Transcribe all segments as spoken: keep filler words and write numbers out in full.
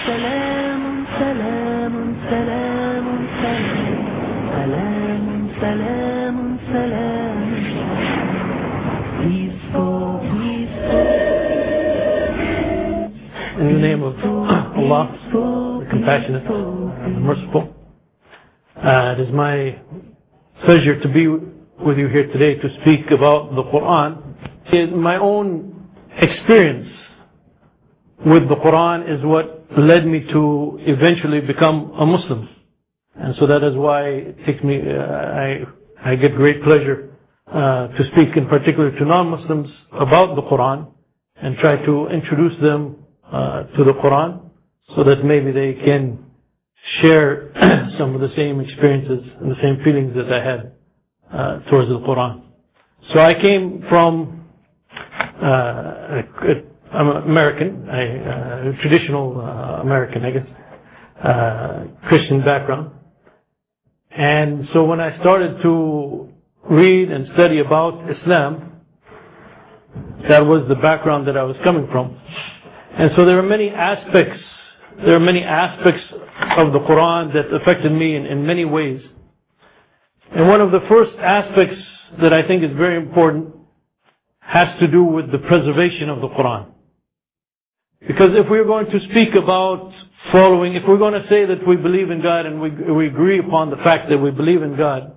سلام سلام سلام سلام سلام سلام peaceful, peaceful. In the name of Allah, the Compassionate, the Merciful, uh, it is my pleasure to be with you here today to speak about the Quran. My own experience with the Quran is what led me to eventually become a Muslim. And so that is why it takes me, uh, I, I get great pleasure uh, to speak in particular to non-Muslims about the Quran and try to introduce them uh, to the Quran so that maybe they can share some of the same experiences and the same feelings that I had uh, towards the Quran. So I came from uh, a, a I'm American, a, a traditional uh, American, I guess, uh, Christian background. And so when I started to read and study about Islam, that was the background that I was coming from. And so there are many aspects, there are many aspects of the Quran that affected me in, in many ways. And one of the first aspects that I think is very important has to do with the preservation of the Quran. Because if we're going to speak about following, if we're going to say that we believe in God and we, we agree upon the fact that we believe in God,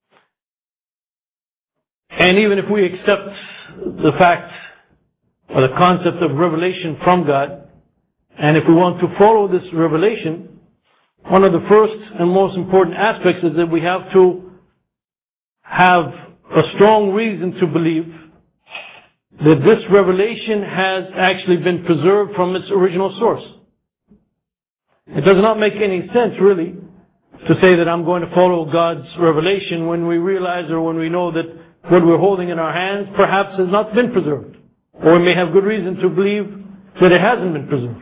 and even if we accept the fact or the concept of revelation from God, and if we want to follow this revelation, one of the first and most important aspects is that we have to have a strong reason to believe that this revelation has actually been preserved from its original source. It does not make any sense, really, to say that I'm going to follow God's revelation when we realize or when we know that what we're holding in our hands perhaps has not been preserved. Or we may have good reason to believe that it hasn't been preserved.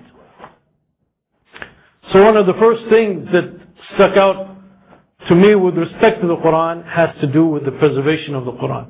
So one of the first things that stuck out to me with respect to the Quran has to do with the preservation of the Quran.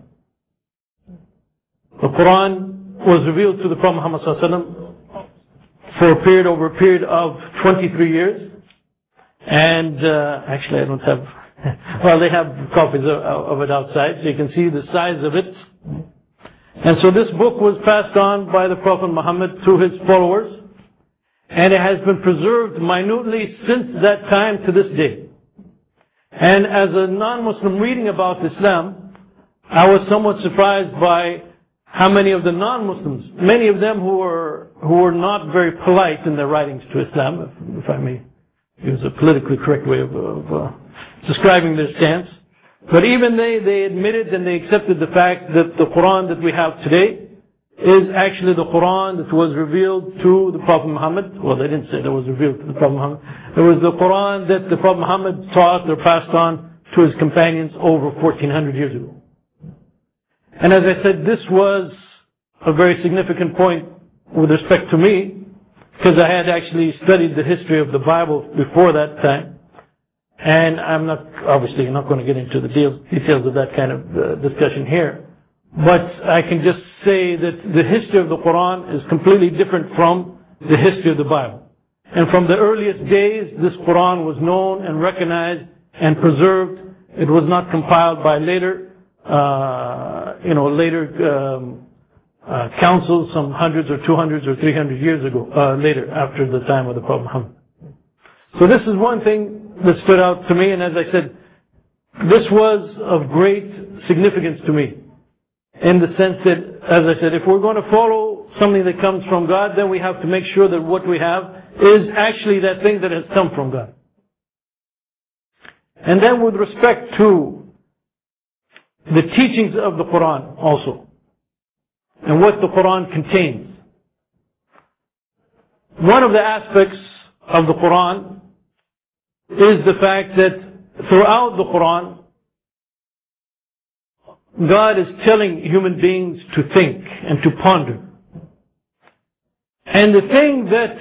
The Quran was revealed to the Prophet Muhammad sallallahu alaihi wasallam for a period over a period of twenty-three years. And uh, actually I don't have, well they have copies of, of it outside so you can see the size of it. And so this book was passed on by the Prophet Muhammad to his followers, and it has been preserved minutely since that time to this day. And as a non-Muslim reading about Islam, I was somewhat surprised by how many of the non-Muslims, many of them who were who were not very polite in their writings to Islam, if, if I may use a politically correct way of, of uh, describing their stance, but even they, they admitted and they accepted the fact that the Quran that we have today is actually the Quran that was revealed to the Prophet Muhammad. Well, they didn't say that was revealed to the Prophet Muhammad. It was the Quran that the Prophet Muhammad taught or passed on to his companions over fourteen hundred years ago. And as I said, this was a very significant point with respect to me, because I had actually studied the history of the Bible before that time. And I'm not, obviously, I'm not going to get into the details of that kind of uh, discussion here. But I can just say that the history of the Quran is completely different from the history of the Bible. And from the earliest days, this Quran was known and recognized and preserved. It was not compiled by later Uh, you know, later um, uh, councils, some hundreds or two hundreds or three hundred years ago, uh, later, after the time of the Prophet Muhammad. So this is one thing that stood out to me, and as I said, this was of great significance to me, in the sense that, as I said, if we're going to follow something that comes from God, then we have to make sure that what we have is actually that thing that has come from God. And then with respect to the teachings of the Quran also, and what the Quran contains. One of the aspects of the Quran is the fact that throughout the Quran, God is telling human beings to think and to ponder. And the thing that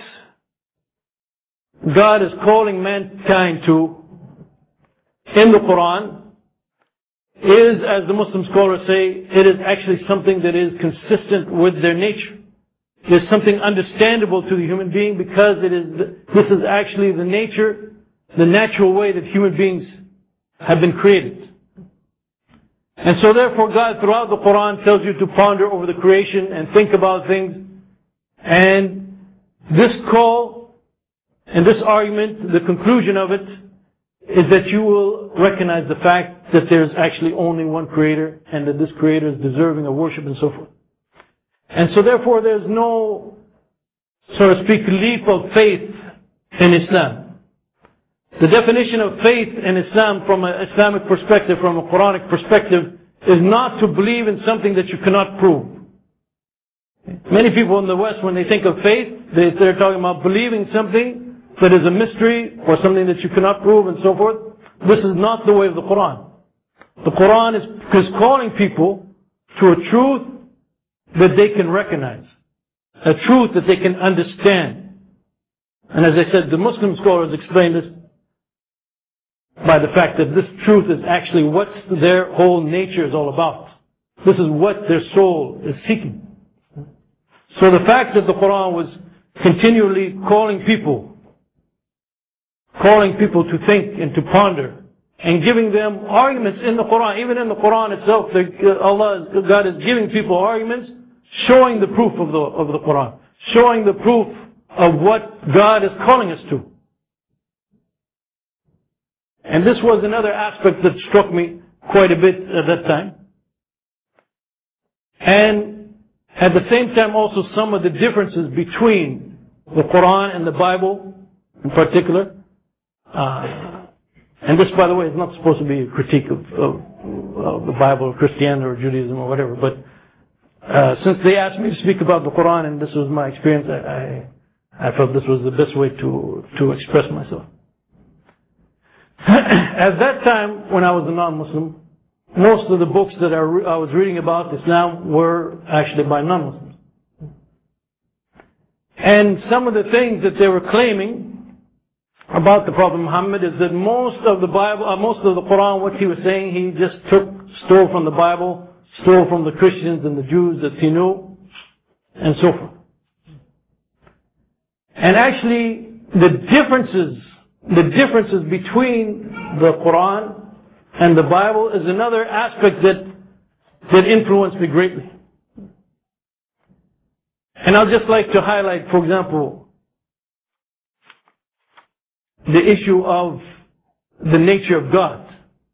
God is calling mankind to in the Quran is, as the Muslim scholars say, it is actually something that is consistent with their nature. is something understandable to the human being because it is, this is actually the nature, the natural way that human beings have been created. And so therefore God throughout the Quran tells you to ponder over the creation and think about things. And this call and this argument, the conclusion of it, is that you will recognize the fact that there's actually only one creator and that this creator is deserving of worship and so forth. And so therefore there's no, so to speak, leap of faith in Islam. The definition of faith in Islam from an Islamic perspective, from a Quranic perspective, is not to believe in something that you cannot prove. Many people in the West, when they think of faith, they, they're talking about believing something that is a mystery or something that you cannot prove and so forth. This is not the way of the Quran. The Quran is, is calling people to a truth that they can recognize, a truth that they can understand. And as I said, the Muslim scholars explain this by the fact that this truth is actually what their whole nature is all about. This is what their soul is seeking. So the fact that the Quran was continually calling people, calling people to think and to ponder, and giving them arguments in the Quran, even in the Quran itself, the, Allah, God is giving people arguments, showing the proof of the, of the Quran, showing the proof of what God is calling us to. And this was another aspect that struck me quite a bit at that time. And at the same time also some of the differences between the Quran and the Bible in particular. Uh, and this, by the way, is not supposed to be a critique of, of, of the Bible or Christianity or Judaism or whatever, but uh, since they asked me to speak about the Quran and this was my experience, I, I, I felt this was the best way to, to express myself. At that time, when I was a non-Muslim, most of the books that I, re- I was reading about Islam were actually by non-Muslims. And some of the things that they were claiming about the Prophet Muhammad is that most of the Bible, uh, most of the Quran, what he was saying, he just took, stole from the Bible, stole from the Christians and the Jews that he knew, and so forth. And actually, the differences, the differences between the Quran and the Bible is another aspect that, that influenced me greatly. And I'd just like to highlight, for example, the issue of the nature of God.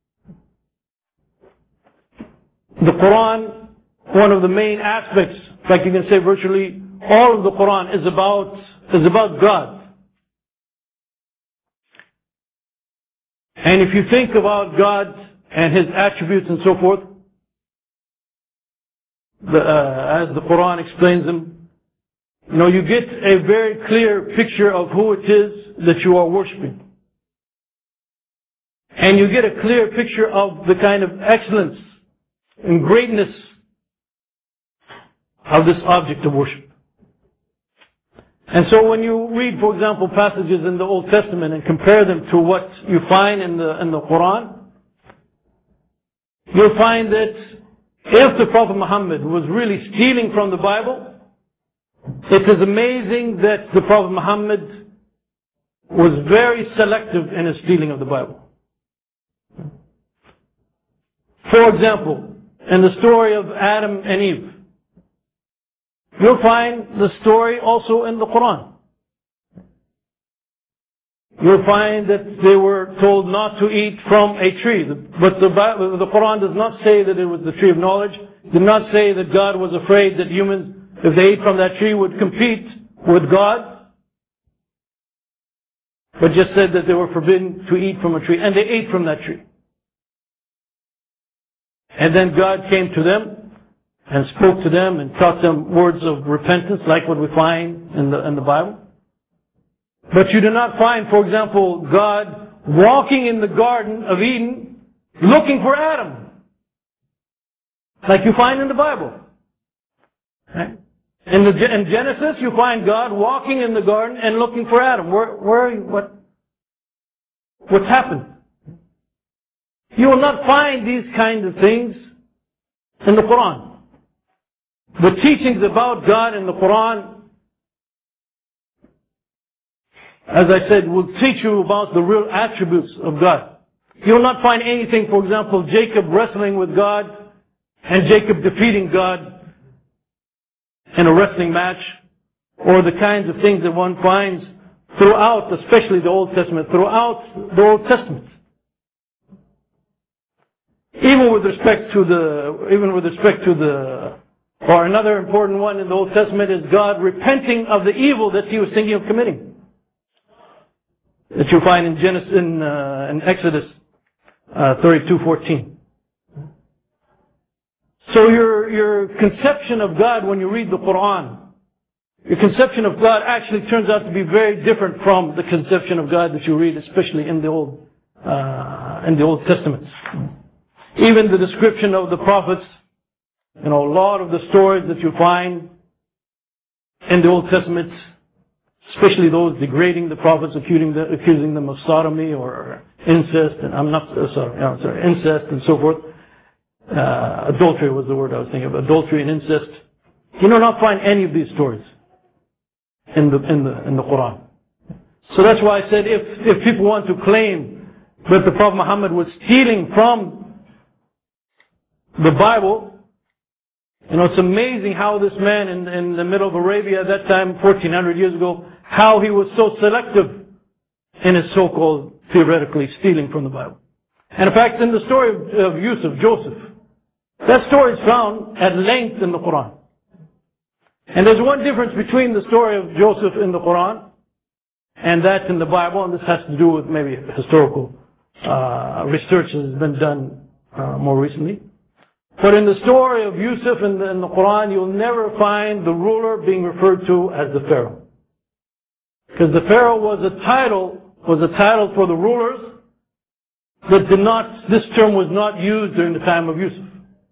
The Quran, one of the main aspects, like you can say virtually all of the Quran is about, is about God. And if you think about God and His attributes and so forth, the, uh, as the Quran explains them, you know, you get a very clear picture of who it is that you are worshipping. And you get a clear picture of the kind of excellence and greatness of this object of worship. And so when you read, for example, passages in the Old Testament and compare them to what you find in the, in the Quran, you'll find that if the Prophet Muhammad was really stealing from the Bible, it is amazing that the Prophet Muhammad was very selective in his stealing of the Bible. For example, in the story of Adam and Eve, you'll find the story also in the Quran. You'll find that they were told not to eat from a tree. But the, Bible, the Quran does not say that it was the tree of knowledge. It did not say that God was afraid that humans, if they ate from that tree, would compete with God. But just said that they were forbidden to eat from a tree. And they ate from that tree. And then God came to them and spoke to them and taught them words of repentance, like what we find in the, in the Bible. But you do not find, for example, God walking in the Garden of Eden looking for Adam, like you find in the Bible. Right? In, the, in Genesis, you find God walking in the garden and looking for Adam. Where, where, what, what's happened? You will not find these kinds of things in the Quran. The teachings about God in the Quran as I said, will teach you about the real attributes of God. You will not find anything, for example, Jacob wrestling with God and Jacob defeating God in a wrestling match, or the kinds of things that one finds throughout, especially the Old Testament, throughout the Old Testament. Even with respect to the, even with respect to the, or another important one in the Old Testament is God repenting of the evil that he was thinking of committing. That you find in Genesis, in, uh, in Exodus uh, thirty-two fourteen. So your your conception of God when you read the Quran, your conception of God actually turns out to be very different from the conception of God that you read, especially in the Old uh, in the Old Testament. Even the description of the prophets, you know, a lot of the stories that you find in the Old Testament, especially those degrading the prophets, accusing, the, accusing them of sodomy or incest, and I'm not uh, sorry, no, sorry, incest and so forth. Uh, adultery was the word I was thinking of. Adultery and incest. You do not find any of these stories in the in the in the Quran. So that's why I said if if people want to claim that the Prophet Muhammad was stealing from the Bible, you know, it's amazing how this man in, in the middle of Arabia at that time, fourteen hundred years ago, how he was so selective in his so-called theoretically stealing from the Bible. And in fact, in the story of, of Yusuf, Joseph, that story is found at length in the Quran. And there's one difference between the story of Joseph in the Quran and that in the Bible, and this has to do with maybe historical uh, research that has been done uh, more recently. But in the story of Yusuf in the, in the Quran, you'll never find the ruler being referred to as the Pharaoh. Because the Pharaoh was a title, was a title for the rulers that did not, this term was not used during the time of Yusuf.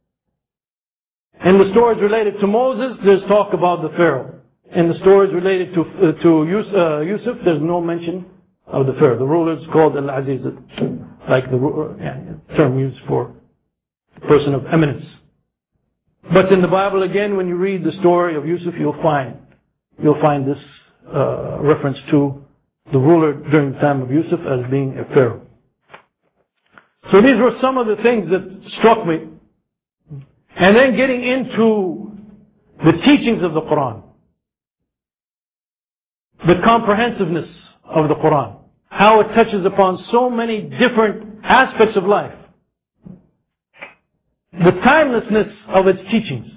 In the stories related to Moses, there's talk about the Pharaoh. In the stories related to, uh, to Yusuf, uh, Yusuf, there's no mention of the Pharaoh. The ruler is called Al-Aziz, like the yeah, term used for person of eminence. But in the Bible, again, when you read the story of Yusuf, you'll find you'll find this uh, reference to the ruler during the time of Yusuf as being a pharaoh. So these were some of the things that struck me. And then getting into the teachings of the Quran, the comprehensiveness of the Quran, how it touches upon so many different aspects of life. The timelessness of its teachings.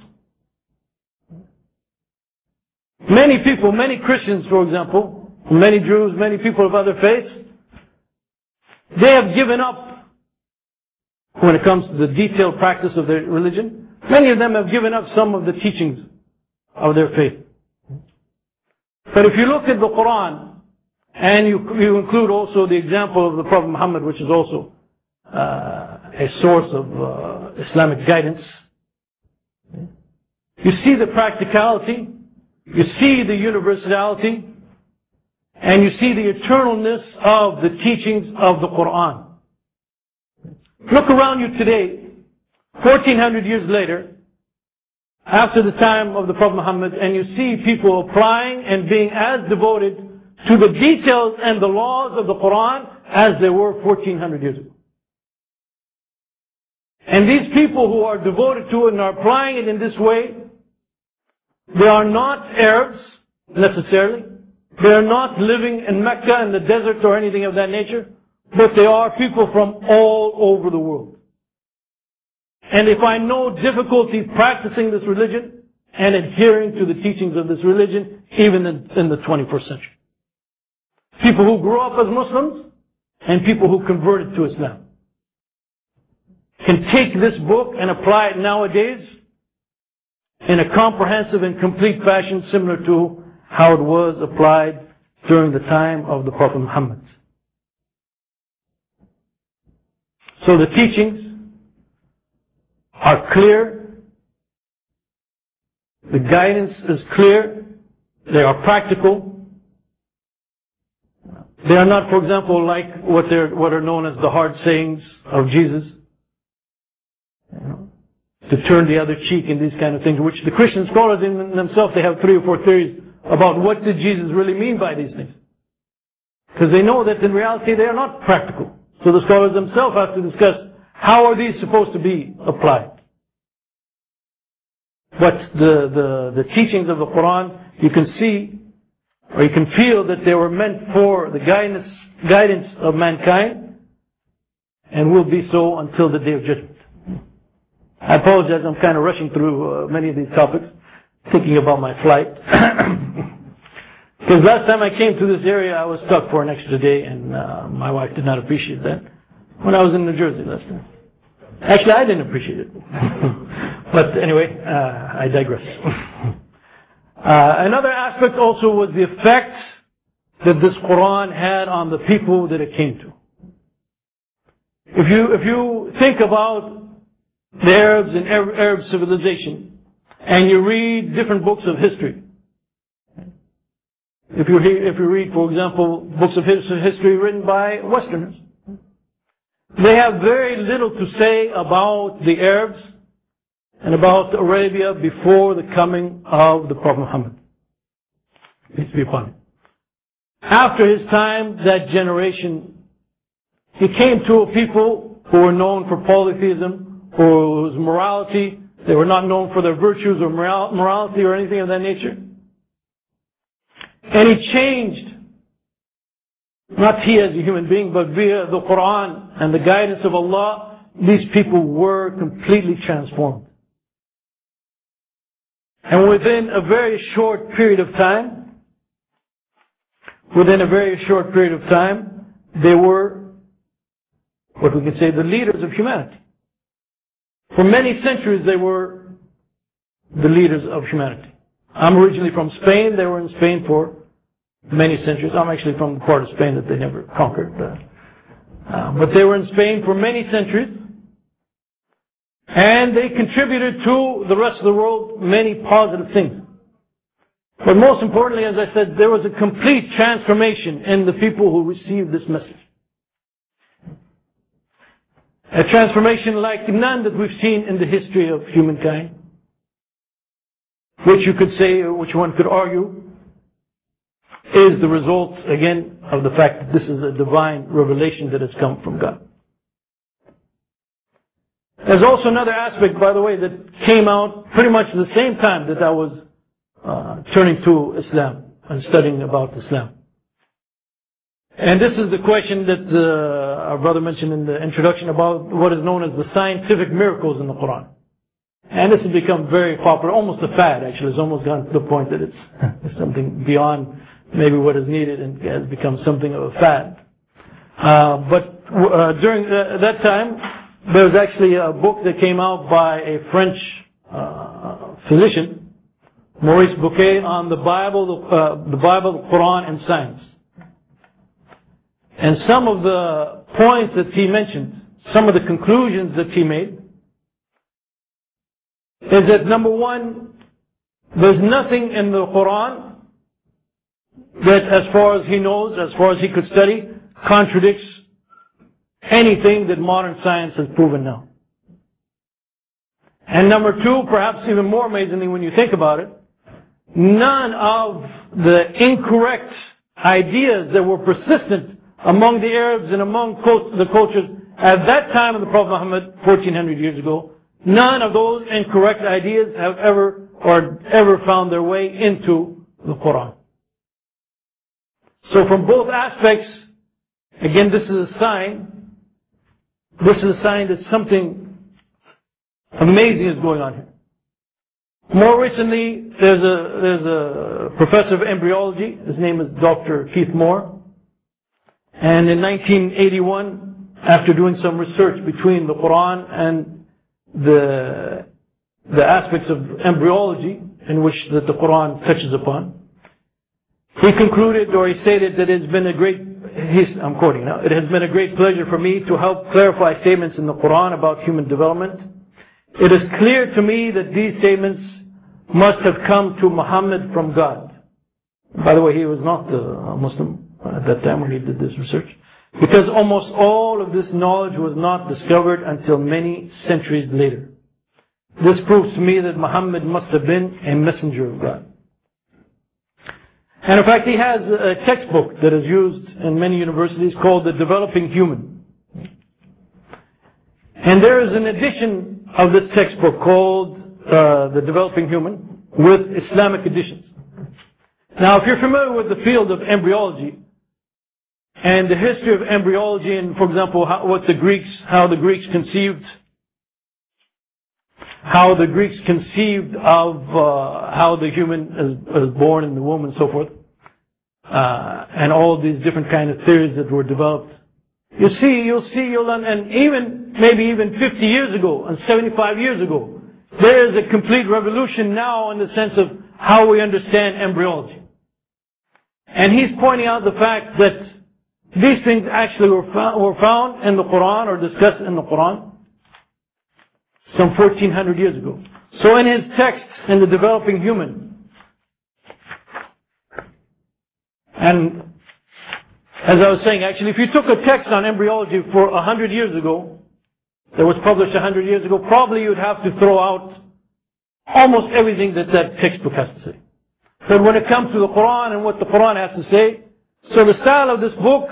Many people, many Christians, for example, many Jews, many people of other faiths, they have given up when it comes to the detailed practice of their religion. Many of them have given up some of the teachings of their faith. But if you look at the Quran, and you, you include also the example of the Prophet Muhammad, which is also uh, a source of uh, Islamic guidance, you see the practicality, you see the universality, and you see the eternalness of the teachings of the Quran. Look around you today, fourteen hundred years later, after the time of the Prophet Muhammad, and you see people applying and being as devoted to the details and the laws of the Quran as they were fourteen hundred years ago. And these people who are devoted to it and are applying it in this way, they are not Arabs necessarily. They are not living in Mecca in the desert or anything of that nature, but they are people from all over the world. And they find no difficulty practicing this religion and adhering to the teachings of this religion, even in, in the twenty-first century. People who grew up as Muslims and people who converted to Islam can take this book and apply it nowadays in a comprehensive and complete fashion similar to how it was applied during the time of the Prophet Muhammad. So the teachings are clear. The guidance is clear. They are practical. They are not, for example, like what they're what are known as the hard sayings of Jesus. You know, to turn the other cheek and these kind of things, which the Christian scholars in themselves, they have three or four theories about what did Jesus really mean by these things. because they know that in reality they are not practical. So the scholars themselves have to discuss how are these supposed to be applied. But the, the, the teachings of the Quran, you can see or you can feel that they were meant for the guidance, guidance of mankind and will be so until the Day of Judgment. I apologize, I'm kind of rushing through uh, many of these topics, thinking about my flight. Because last time I came to this area, I was stuck for an extra day, and uh, my wife did not appreciate that when I was in New Jersey last time. Actually, I didn't appreciate it. But anyway, uh, I digress. uh, another aspect also was the effect that this Quran had on the people that it came to. If you, if you think about the Arabs and Arab civilization, and you read different books of history, if you, if you read, for example, books of history written by Westerners, they have very little to say about the Arabs and about Arabia before the coming of the Prophet Muhammad. Peace be upon him. After his time, that generation, he came to a people who were known for polytheism, whose morality, they were not known for their virtues or moral, morality or anything of that nature. And he changed, not he as a human being, but via the Quran and the guidance of Allah, these people were completely transformed. And within a very short period of time, within a very short period of time, they were, what we can say, the leaders of humanity. For many centuries, they were the leaders of humanity. I'm originally from Spain. They were in Spain for many centuries. I'm actually from the part of Spain that they never conquered. Uh, uh, but they were in Spain for many centuries. And they contributed to the rest of the world many positive things. But most importantly, as I said, there was a complete transformation in the people who received this message. A transformation like none that we've seen in the history of humankind. Which you could say, or which one could argue, is the result, again, of the fact that this is a divine revelation that has come from God. There's also another aspect, by the way, that came out pretty much at the same time that I was uh, turning to Islam and studying about Islam. And this is the question that uh, our brother mentioned in the introduction about what is known as the scientific miracles in the Quran. And this has become very popular, almost a fad actually. It's almost gone to the point that it's, it's something beyond maybe what is needed and has become something of a fad. Uh, but uh, during uh, that time, there was actually a book that came out by a French uh, physician, Maurice Bouquet, on the Bible, uh, the Bible, the Quran, and science. And some of the points that he mentioned, some of the conclusions that he made, is that number one, there's nothing in the Quran that, as far as he knows, as far as he could study, contradicts anything that modern science has proven now. And number two, perhaps even more amazingly when you think about it, none of the incorrect ideas that were persistent among the Arabs and among the cultures at that time of the Prophet Muhammad, fourteen hundred years ago, none of those incorrect ideas have ever or ever found their way into the Quran. So from both aspects, again, this is a sign, this is a sign that something amazing is going on here. More recently, there's a, there's a professor of embryology, his name is Doctor Keith Moore, and in nineteen eighty-one, after doing some research between the Quran and the, the aspects of embryology in which that the Quran touches upon, he concluded, or he stated, that it's been a great, he's, I'm quoting now, it has been a great pleasure for me to help clarify statements in the Quran about human development. It is clear to me that these statements must have come to Muhammad from God. By the way, he was not a Muslim at that time when he did this research, because almost all of this knowledge was not discovered until many centuries later. This proves to me that Muhammad must have been a messenger of God. And in fact, he has a textbook that is used in many universities called The Developing Human. And there is an edition of this textbook called uh, The Developing Human with Islamic editions. Now, if you're familiar with the field of embryology and the history of embryology and, for example, how, what the Greeks, how the Greeks conceived, how the Greeks conceived of uh, how the human is, is born in the womb and so forth, uh, and all these different kind of theories that were developed. You see, you'll see, you'll, and even, maybe even fifty years ago and seventy-five years ago, there is a complete revolution now in the sense of how we understand embryology. And he's pointing out the fact that these things actually were found, were found in the Quran or discussed in the Quran some fourteen hundred years ago. So in his text, in The Developing Human, and as I was saying, actually, if you took a text on embryology for a hundred years ago, that was published a hundred years ago, probably you'd have to throw out almost everything that that textbook has to say. But when it comes to the Quran and what the Quran has to say, so the style of this book,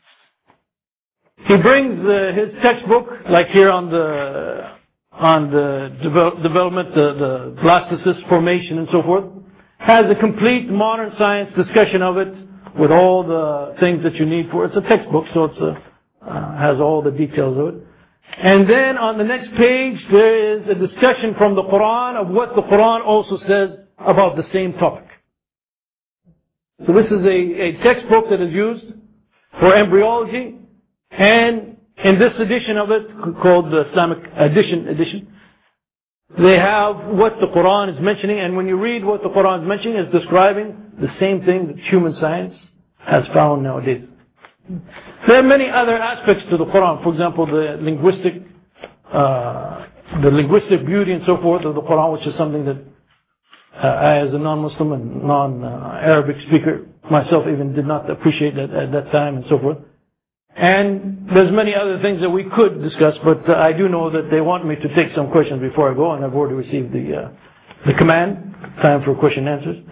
he brings uh, his textbook, like here on the on the devel- development, the, the blastocyst formation and so forth, has a complete modern science discussion of it with all the things that you need for it. It's a textbook, so it's a, uh, has all the details of it. And then on the next page, there is a discussion from the Quran of what the Quran also says about the same topic. So this is a, a textbook that is used for embryology, and in this edition of it, called the Islamic Edition, edition, they have what the Quran is mentioning, and when you read what the Quran is mentioning, it's describing the same thing that human science has found nowadays. There are many other aspects to the Quran. For example, the linguistic, uh, the linguistic beauty and so forth of the Quran, which is something that uh, I, as a non-Muslim and non-Arabic speaker, myself even did not appreciate that at that time and so forth. And there's many other things that we could discuss, but uh, I do know that they want me to take some questions before I go, and I've already received the uh, the command. Time for question and answers.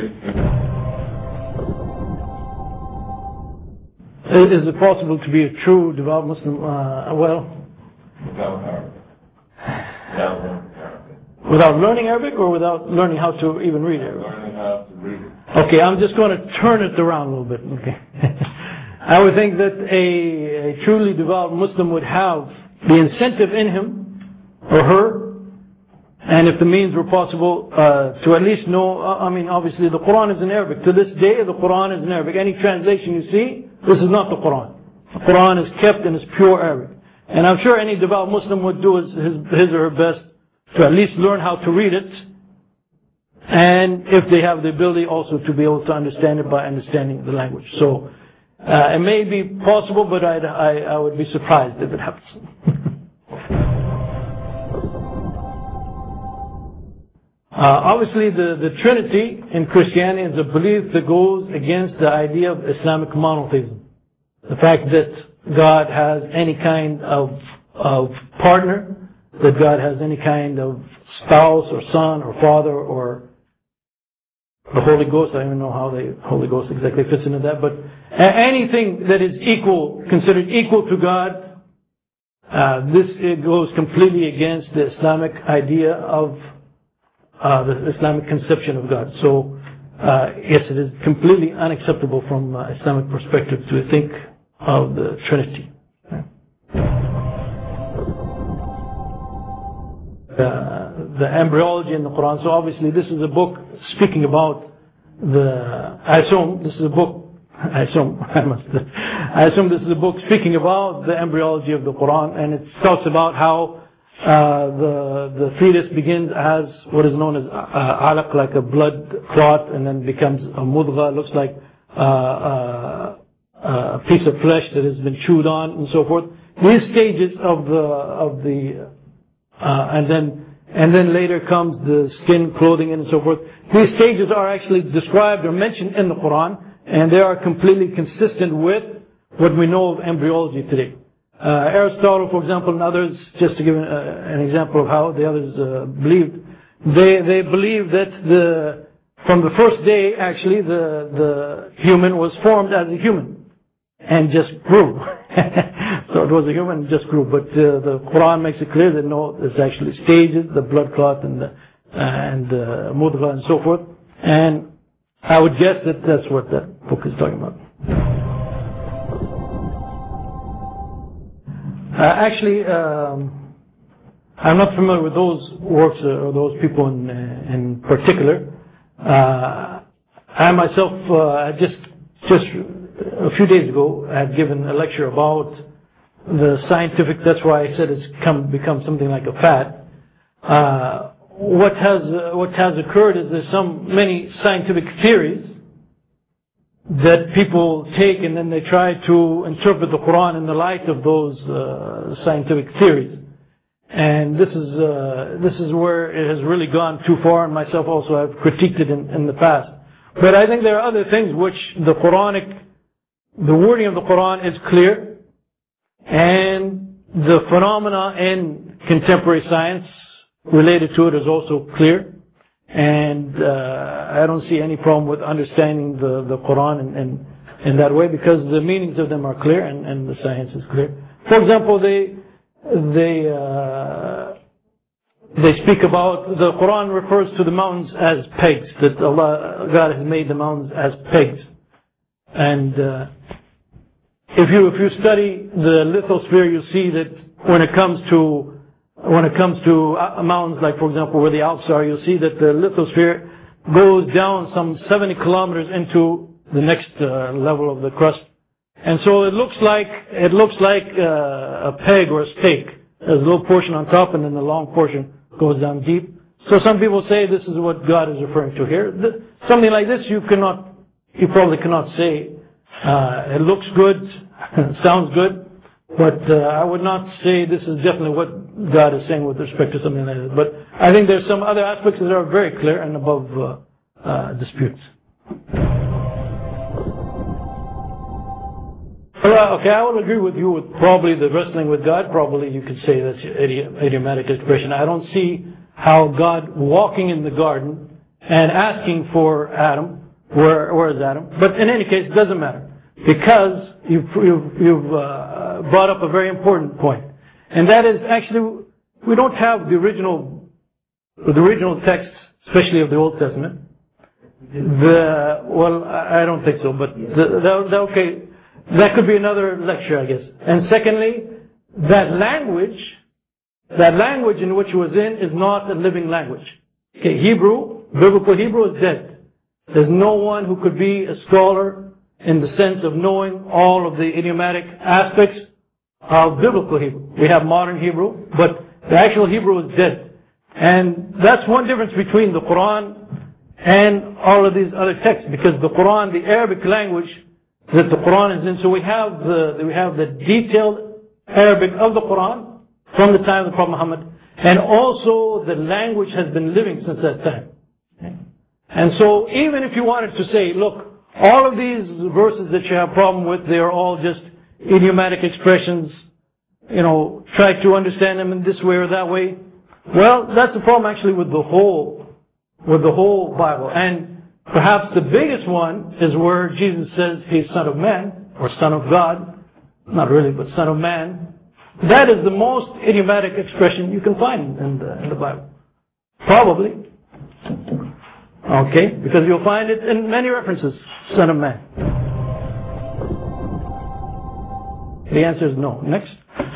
Is it possible to be a true devout Muslim? Uh, well, without Arabic. Without learning Arabic. Without learning Arabic, or without learning how to even read Arabic? Learning how to read it. Okay, I'm just going to turn it around a little bit. Okay. I would think that a, a truly devout Muslim would have the incentive in him or her, and if the means were possible, uh, to at least know, uh, I mean, obviously the Quran is in Arabic. To this day, the Quran is in Arabic. Any translation you see, this is not the Quran. The Quran is kept in its pure Arabic. And I'm sure any devout Muslim would do his, his, his or her best to at least learn how to read it, and if they have the ability also to be able to understand it by understanding the language. So, Uh, it may be possible, but I'd, I, I would be surprised if it happens. uh, obviously, the, the Trinity in Christianity is a belief that goes against the idea of Islamic monotheism. The fact that God has any kind of, of partner, that God has any kind of spouse or son or father or the Holy Ghost. I don't even know how the Holy Ghost exactly fits into that, but anything that is equal, considered equal to God, uh, this it goes completely against the Islamic idea of uh, the Islamic conception of God. So, uh, yes, it is completely unacceptable from uh, Islamic perspective to think of the Trinity. Uh, the embryology in the Quran. So obviously this is a book speaking about the, I assume this is a book, I assume, I must, I assume this is a book speaking about the embryology of the Quran, and it talks about how uh, the, the fetus begins as what is known as uh, alaq, like a blood clot, and then becomes a mudgha, looks like uh, uh, a piece of flesh that has been chewed on and so forth. These stages of the, of the, Uh, and then and then later comes the skin, clothing, and so forth. These stages are actually described or mentioned in the Quran, and they are completely consistent with what we know of embryology today. Uh, Aristotle, for example, and others, just to give an, uh, an example of how the others uh, believed, they they believe that the from the first day, actually, the, the human was formed as a human and just grew. So it was a human and just grew. But uh, the Quran makes it clear that no, there's actually stages, the blood clot and the, uh, and uh, mudghah and so forth. And I would guess that that's what that book is talking about. Uh, actually, um, I'm not familiar with those works or those people in, uh, in particular. Uh, I myself, uh, just just a few days ago, I had given a lecture about the scientific. That's why I said it's come become something like a fad. Uh, what has uh, what has occurred is there's some many scientific theories that people take, and then they try to interpret the Quran in the light of those uh, scientific theories. And this is uh, this is where it has really gone too far, and myself also have critiqued it in, in the past. But I think there are other things which the Quranic, the wording of the Quran is clear, and the phenomena in contemporary science related to it is also clear. And uh, I don't see any problem with understanding the, the Quran in, in, in that way, because the meanings of them are clear and, and the science is clear. For example, they they uh, they speak about, the Quran refers to the mountains as pegs, that Allah, God has made the mountains as pegs. And uh, if you if you study the lithosphere, you see that when it comes to When it comes to mountains, like for example where the Alps are, you'll see that the lithosphere goes down some seventy kilometers into the next uh, level of the crust, and so it looks like it looks like uh, a peg or a stake. There's a little portion on top, and then the long portion goes down deep. So some people say this is what God is referring to here. Th- something like this, you cannot, you probably cannot say. Uh, it looks good, sounds good. But uh, I would not say this is definitely what God is saying with respect to something like this. But I think there's some other aspects that are very clear and above uh, uh, disputes. Well, okay, I would agree with you with probably the wrestling with God. Probably you could say that's an idiomatic expression. I don't see how God walking in the garden and asking for Adam, where, where is Adam? But in any case, it doesn't matter. Because you've, you've, you've uh, brought up a very important point. And that is actually, we don't have the original, the original text, especially of the Old Testament. The, well, I don't think so, but the, the, the, okay, that could be another lecture, I guess. And secondly, that language, that language in which it was in is not a living language. Okay, Hebrew, biblical Hebrew is dead. There's no one who could be a scholar in the sense of knowing all of the idiomatic aspects of biblical Hebrew. We have modern Hebrew, but the actual Hebrew is dead. And that's one difference between the Quran and all of these other texts, because the Quran, the Arabic language that the Quran is in, so we have the, we have the detailed Arabic of the Quran from the time of the Prophet Muhammad, and also the language has been living since that time. And so even if you wanted to say, look, all of these verses that you have problem with, they are all just idiomatic expressions. You know, try to understand them in this way or that way. Well, that's the problem actually with the whole, with the whole Bible. And perhaps the biggest one is where Jesus says he's Son of Man, or Son of God. Not really, but Son of Man. That is the most idiomatic expression you can find in the, in the Bible. Probably. Okay, because you'll find it in many references, Son of Man. The answer is no. Next.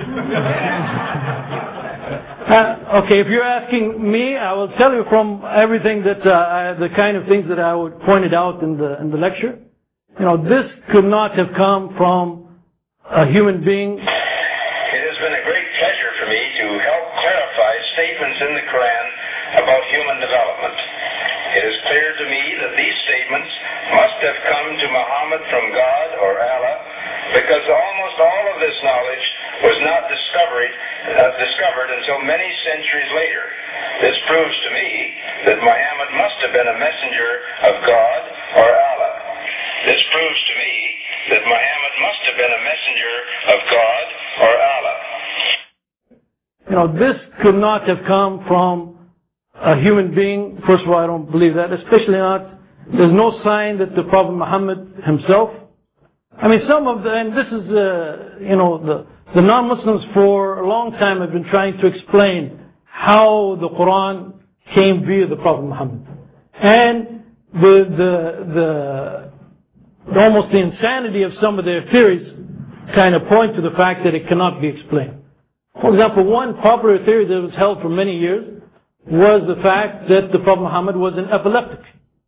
uh, okay, if you're asking me, I will tell you from everything that, uh, I, the kind of things that I would pointed out in the, in the lecture. You know, this could not have come from a human being. It has been a great pleasure for me to help clarify statements in the Quran about human development. It is clear to me that these statements must have come to Muhammad from God or Allah, because almost all of this knowledge was not discovered, uh, discovered until many centuries later. This proves to me that Muhammad must have been a messenger of God or Allah. This proves to me that Muhammad must have been a messenger of God or Allah. You know, this could not have come from a human being. First of all, I don't believe that, especially not There's no sign that the Prophet Muhammad himself, I mean, some of the, and this is, uh, you know, the, the non-Muslims for a long time have been trying to explain how the Quran came via the Prophet Muhammad. And the, the, the, almost the insanity of some of their theories kind of point to the fact that it cannot be explained. For example, one popular theory that was held for many years was the fact that the Prophet Muhammad was an epileptic.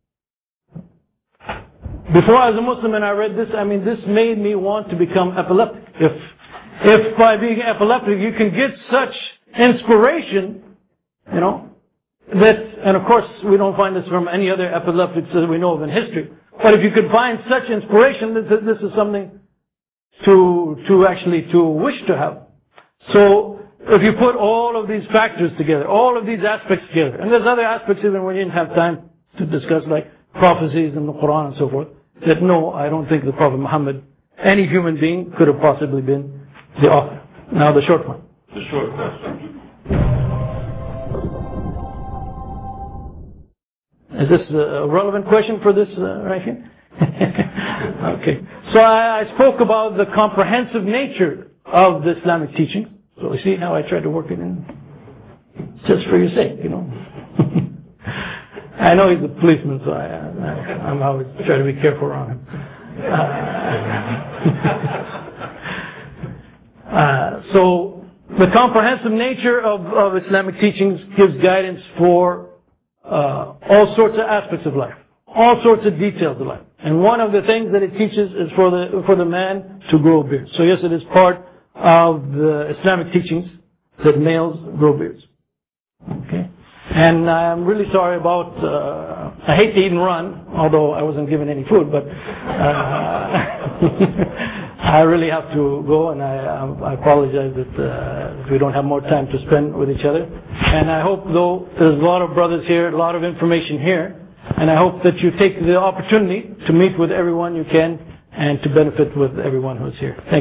Before I was a Muslim and I read this, I mean, this made me want to become epileptic. If, if by being epileptic you can get such inspiration, you know, that, and of course we don't find this from any other epileptics that we know of in history, but if you could find such inspiration, this, this is something to, to actually to wish to have. So, if you put all of these factors together, all of these aspects together, and there's other aspects even when you didn't have time to discuss, like prophecies in the Quran and so forth, that no, I don't think the Prophet Muhammad, any human being, could have possibly been the author. Now the short one. The short question. Is this a relevant question for this uh, right here? Okay. So I, I spoke about the comprehensive nature of the Islamic teaching. So you see how I tried to work it in? Just for your sake, you know. I know he's a policeman, so I, I, I'm always trying to be careful around him. Uh, uh, so the comprehensive nature of, of Islamic teachings gives guidance for uh, all sorts of aspects of life, all sorts of details of life. And one of the things that it teaches is for the for the man to grow a beard. So yes, it is part of the Islamic teachings that males grow beards. Okay? And I'm really sorry about, uh, I hate to eat and run, although I wasn't given any food, but uh, I really have to go, and I, I apologize that uh, if we don't have more time to spend with each other. And I hope, though, there's a lot of brothers here, a lot of information here, and I hope that you take the opportunity to meet with everyone you can and to benefit with everyone who's here. Thank you.